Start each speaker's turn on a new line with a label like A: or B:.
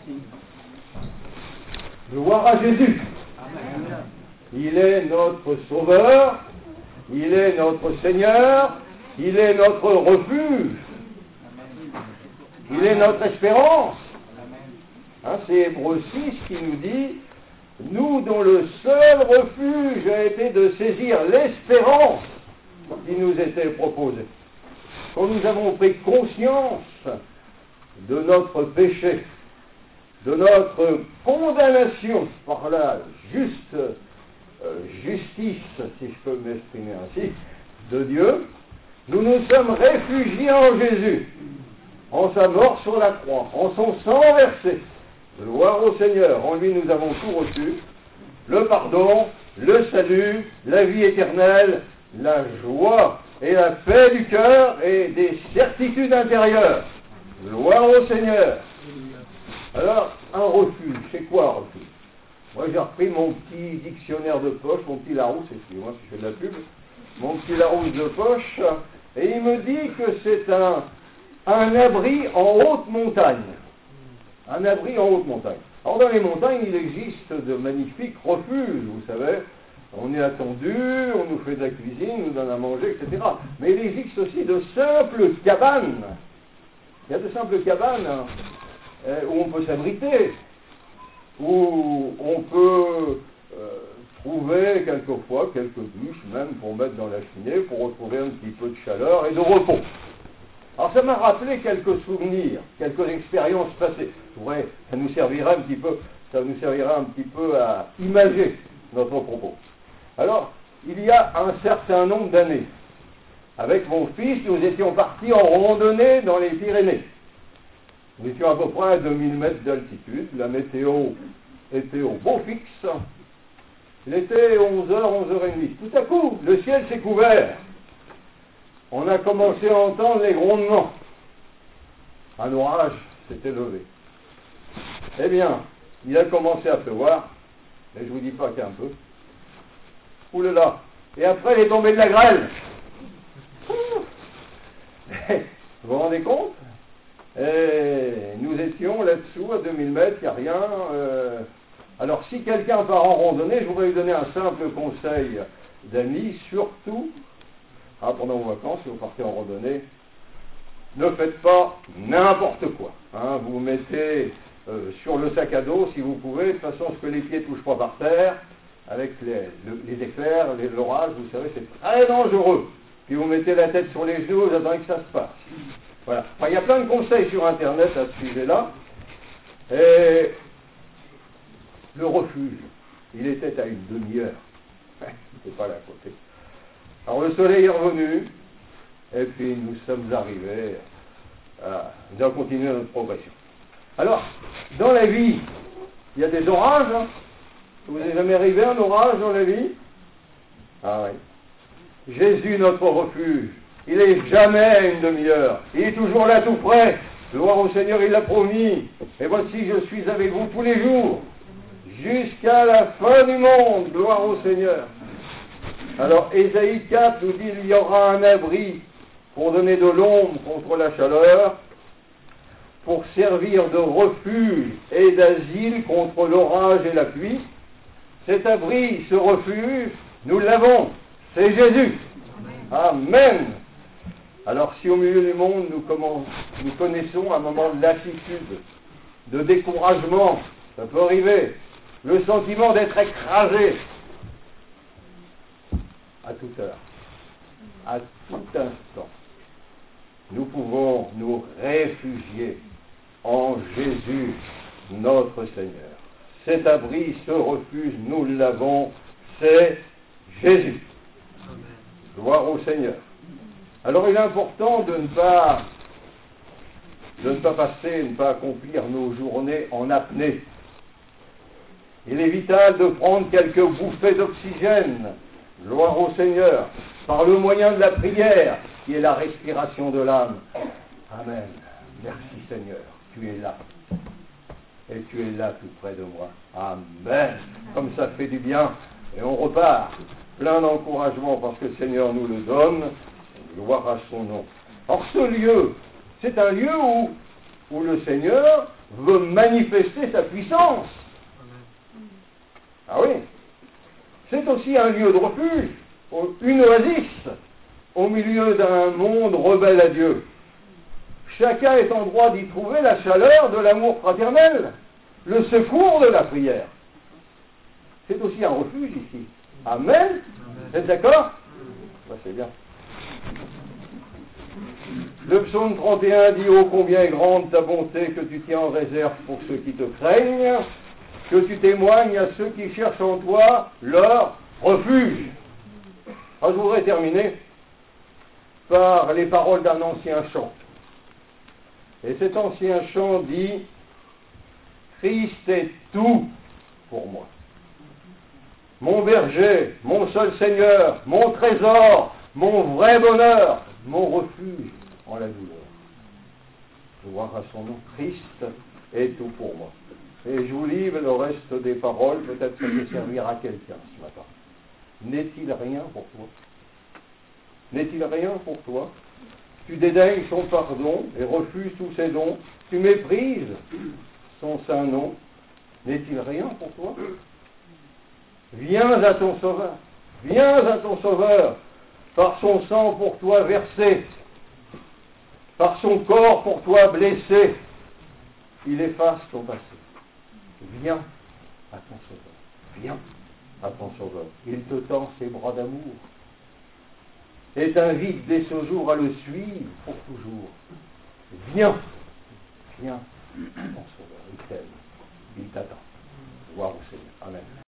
A: Gloire à Jésus. Il est notre Sauveur, il est notre Seigneur, il est notre refuge, il est notre espérance. Hein, c'est Hébreux 6 qui nous dit, nous dont le seul refuge a été de saisir l'espérance qui nous était proposée. Quand nous avons pris conscience de notre péché, de notre condamnation par la justice, si je peux m'exprimer ainsi, de Dieu, nous nous sommes réfugiés en Jésus, en sa mort sur la croix, en son sang versé. Gloire au Seigneur, en lui nous avons tout reçu, le pardon, le salut, la vie éternelle, la joie et la paix du cœur et des certitudes intérieures. Gloire au Seigneur. Alors, un refuge, c'est quoi un refuge? Moi j'ai repris mon petit dictionnaire de poche, mon petit Larousse, excusez-moi si je fais de la pub, mon petit Larousse de poche, et il me dit que c'est un abri en haute montagne. Un abri en haute montagne. Alors dans les montagnes, il existe de magnifiques refuges, vous savez. On est attendu, on nous fait de la cuisine, on nous donne à manger, etc. Mais il existe aussi de simples cabanes. Il y a de simples cabanes où on peut s'abriter, où on peut trouver quelquefois quelques bûches même pour mettre dans la cheminée, pour retrouver un petit peu de chaleur et de repos. Alors ça m'a rappelé quelques souvenirs, quelques expériences passées. Ça nous servira un petit peu à imager notre propos. Alors, il y a un certain nombre d'années, avec mon fils, nous étions partis en randonnée dans les Pyrénées. Nous étions à peu près à 2000 mètres d'altitude, la météo était au beau fixe. Il était 11h, 11h30. Tout à coup, le ciel s'est couvert. On a commencé à entendre les grondements. Un orage s'était levé. Eh bien, il a commencé à pleuvoir, mais je ne vous dis pas qu'un peu. Ouh là là. Et après, il est tombé de la grêle. Vous vous rendez compte? Et nous étions là-dessous, à 2000 mètres, il n'y a rien. Alors, si quelqu'un part en randonnée, je voudrais lui donner un simple conseil d'amis, surtout, pendant vos vacances, si vous partez en randonnée, ne faites pas n'importe quoi. Vous mettez sur le sac à dos, si vous pouvez, de façon à ce que les pieds ne touchent pas par terre, avec les éclairs, l'orage, vous savez, c'est très dangereux. Puis vous mettez la tête sur les genoux, vous attendez que ça se passe. Voilà. Enfin, il y a plein de conseils sur Internet à ce sujet-là. Et le refuge, il était à une demi-heure. Il n'était pas là à côté. Alors le soleil est revenu, et puis nous sommes arrivés nous avons continué notre progression. Alors, dans la vie, il y a des orages. Vous n'êtes jamais arrivé un orage dans la vie? Ah oui. Jésus, notre refuge, il n'est jamais à une demi-heure. Il est toujours là tout près. Gloire au Seigneur, il l'a promis. Et voici, je suis avec vous tous les jours, jusqu'à la fin du monde. Gloire au Seigneur. Alors, Ésaïe 4 nous dit, il y aura un abri pour donner de l'ombre contre la chaleur, pour servir de refuge et d'asile contre l'orage et la pluie. Cet abri, ce refuge, nous l'avons, c'est Jésus. Amen. Alors si au milieu du monde nous connaissons un moment de lassitude, de découragement, ça peut arriver, le sentiment d'être écrasé, à toute heure, à tout instant, nous pouvons nous réfugier en Jésus, notre Seigneur. Cet abri, ce refuge, nous l'avons, c'est Jésus. Gloire au Seigneur. Alors il est important de ne pas passer, de ne pas accomplir nos journées en apnée. Il est vital de prendre quelques bouffées d'oxygène, gloire au Seigneur, par le moyen de la prière, qui est la respiration de l'âme. Amen. Merci Seigneur, tu es là. Et tu es là tout près de moi. Amen. Comme ça fait du bien. Et on repart plein d'encouragement parce que le Seigneur nous le donne. Gloire à son nom. Or ce lieu, c'est un lieu où le Seigneur veut manifester sa puissance. Ah oui. C'est aussi un lieu de refuge, une oasis, au milieu d'un monde rebelle à Dieu. Chacun est en droit d'y trouver la chaleur de l'amour fraternel, le secours de la prière. C'est aussi un refuge ici. Amen. Vous êtes d'accord? Ben, c'est bien. Le psaume 31 dit « Oh, combien est grande ta bonté que tu tiens en réserve pour ceux qui te craignent, que tu témoignes à ceux qui cherchent en toi leur refuge. » Alors, je voudrais terminer par les paroles d'un ancien chant. Et cet ancien chant dit « Christ est tout pour moi. Mon berger, mon seul Seigneur, mon trésor, mon vrai bonheur, mon refuge en la douleur. » Gloire à son nom. Christ est tout pour moi. Et je vous livre le reste des paroles, peut-être que ça peut servir à quelqu'un ce matin. N'est-il rien pour toi? N'est-il rien pour toi? Tu dédaignes son pardon et refuses tous ses dons. Tu méprises son saint nom. N'est-il rien pour toi? Viens à ton Sauveur. Viens à ton Sauveur. Par son sang pour toi versé. Par son corps pour toi blessé. Il efface ton passé. Viens à ton Sauveur. Viens à ton Sauveur. Il te tend ses bras d'amour. Et t'invite dès ce jour à le suivre pour toujours. Viens, viens, ton Sauveur, il t'aime, il t'attend. Gloire au Seigneur. Amen.